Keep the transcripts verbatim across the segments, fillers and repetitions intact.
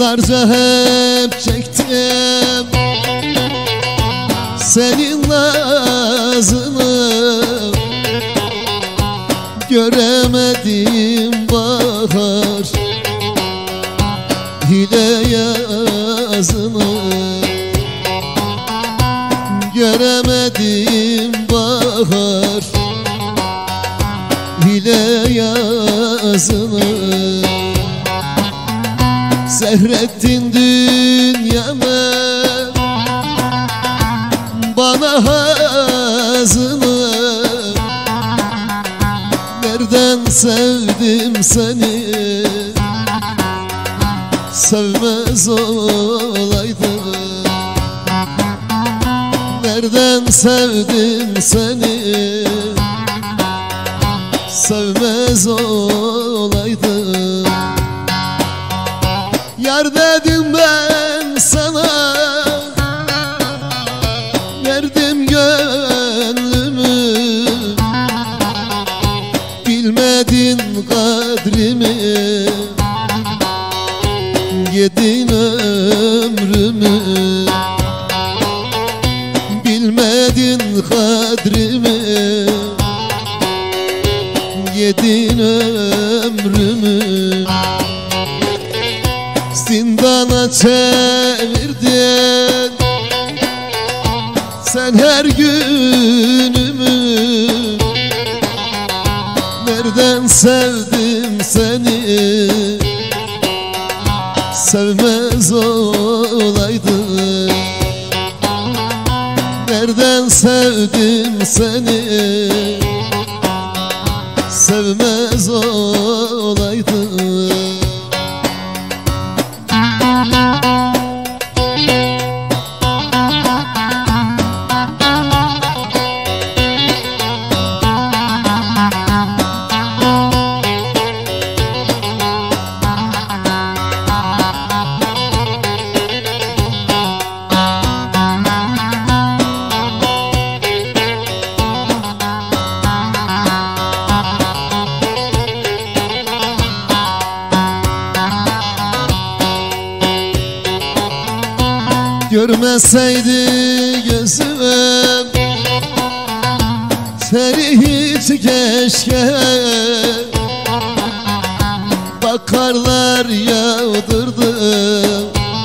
Yıllarca hep çektim senin nazını, göremedim bahar hile yazını, göremedim bahar hile yazını. Zehrettin dünyamı bana hazını, nereden sevdim seni, sevmez olaydım. Nereden sevdim seni, sevmez olaydım. Yar dedim ben sana, verdim gönlümü, bilmedin kadrimi, yedin ömrümü. Bilmedin kadrimi, yedin ömrümü. Zindana çevirdin sen her günümü, nereden sevdim seni, sevmez olaydım. Nereden sevdim seni, sevmez olaydım. Görmeseydi gözüm seni hiç keşke, bakarlar yağdırdım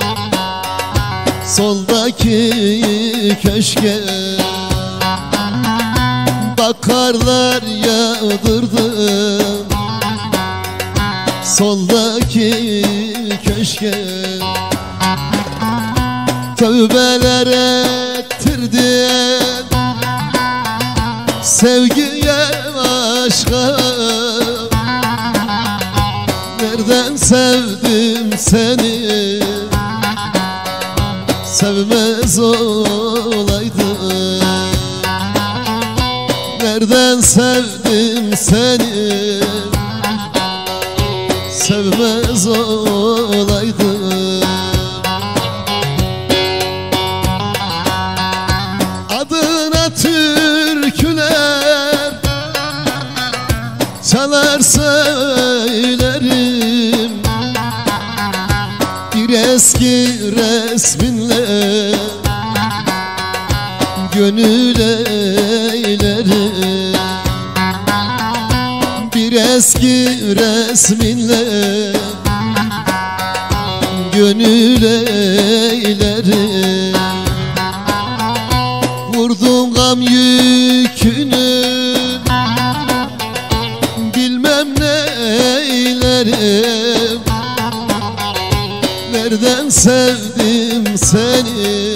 soldaki köşke, bakarlar yağdırdım soldaki köşke. Tövbeler ettirdim sevgiye, aşka, nereden sevdim seni, sevmez olaydım. Nereden sevdim seni, sevmez olaydım. Adına türküler çalar söylerim, bir eski resminle gönül eylerim. Bir eski resminle gönül eylerim. Vurdun gam yükünü, bilmem neylerim. Nereden sevdim seni,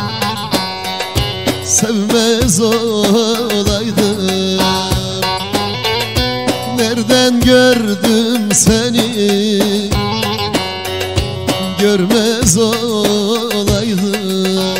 sevmez olaydım. Nereden gördüm seni, görmez olaydım.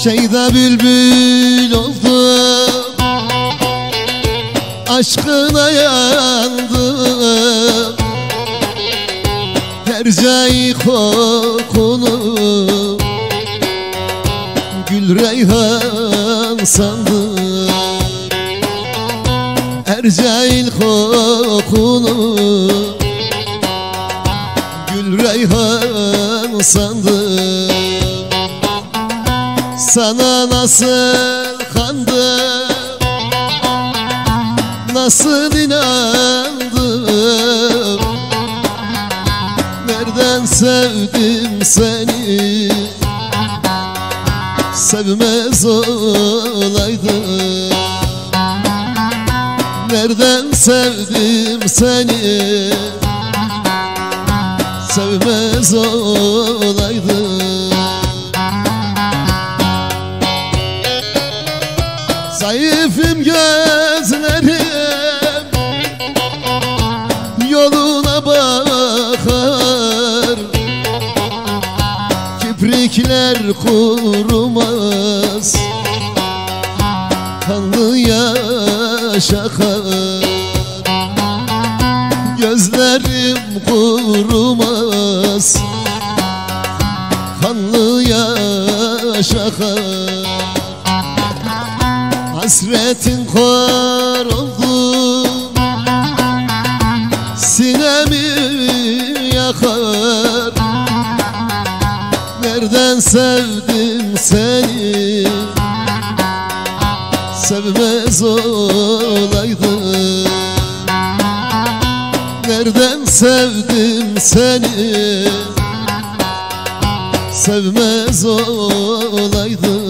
Şeyda bülbül oldum, aşkına yandım. Hercai kokunu gül reyhan sandım. Hercai kokunu gül reyhan sandım. Sana nasıl kandım, nasıl inandım. Nereden sevdim seni, sevmez olaydım. Nereden sevdim seni, sevmez olaydım. Zayıfım gözlerim yoluna bakar. Kiprikler kurumaz, kanlı yaş akar. Gözlerim kurumaz, kanlı yaş akar. Hasretin kor oldu, sinemi yakar. Nereden sevdim seni, sevmez olaydım. Nereden sevdim seni, sevmez olaydım.